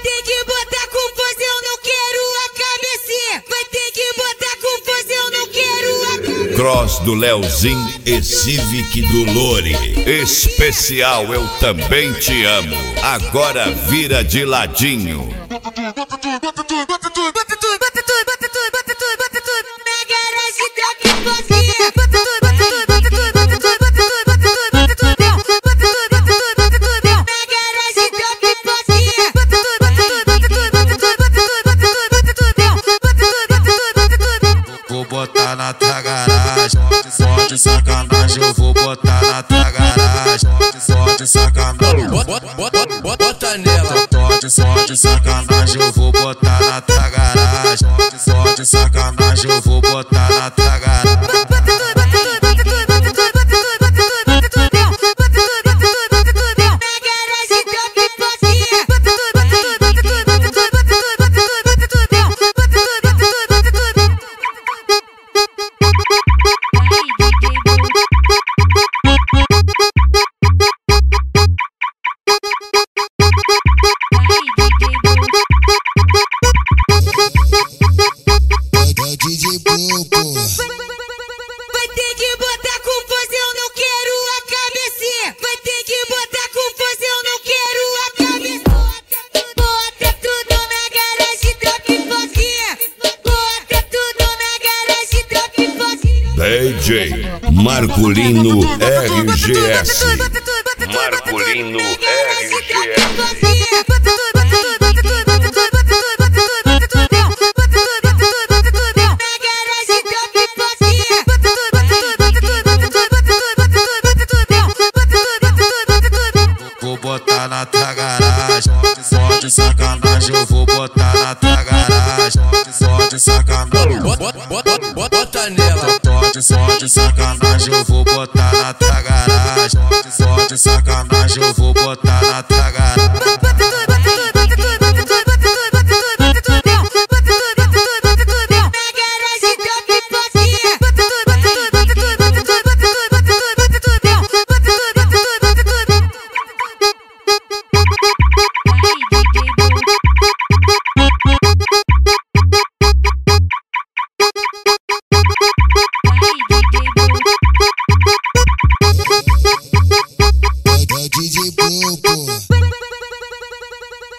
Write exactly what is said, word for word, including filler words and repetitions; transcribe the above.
ter que botar com força, eu não quero a cabecinha. Vai ter que botar com força, eu não quero a cabecinha. Cross do Leozinho e Civic do Lore. Especial Eu Também Te Amo. Agora vira de ladinho. Bota tudo, bota tudo, bota tudo, bota tudo, bota tudo, bota tudo, bota tudo, bota tudo, bota tudo. Na garagem troca e focinha. Bota tudo, bota tudo, bota tudo, bota tudo, bota tudo, bota tudo, bota tudo, bota tudo, bota tudo, bota tudo. Na garagem troca e focinha. Bota tudo, bota tudo, bota tudo, bota tudo, bota tudo, bota tudo, bota tudo, bota tudo, bota tudo, bota tudo. Vou botar na tua garagem, só de sacanagem. Eu vou botar na tua garagem, só de sacanagem. Bota nela. Só de sacanagem, eu vou botar na tua garagem. Só de sacanagem, eu vou botar na tua garagem. Bota tudo, bota tudo, bota tudo, bota tudo, bota tudo, bota tudo, bota tudo, bota tudo, bota tudo, bota tudo. Na garagem troca e focinha. Bota tudo, bota tudo, bota tudo, bota tudo, bota tudo, bota tudo, bota tudo, bota tudo, bota tudo, bota tudo. Vai ter que botar com força, eu não quero a cabecinha. Vai ter que botar com força, eu não quero a cabecinha. Bota tudo na garagem, troca e focinha. Bota tudo na garagem, troca e focinha. D J Marculino R G S. Marculino R G S. Bota tudo, bota tudo, bota tudo, bota tudo, bota tudo, bota tudo, bota tudo, bota tudo, bota tudo, bota tudo. Na garagem troca e focinha. Bota tudo, bota tudo, bota tudo, bota tudo, bota tudo, bota tudo, bota tudo, bota tudo, bota tudo, bota tudo. Vou botar na tua garagem, só de sacanagem. Eu vou botar na tua garagem, só de sacanagem. Bota nela. Só de sacanagem, eu vou botar na tua garagem. Só de sacanagem, eu vou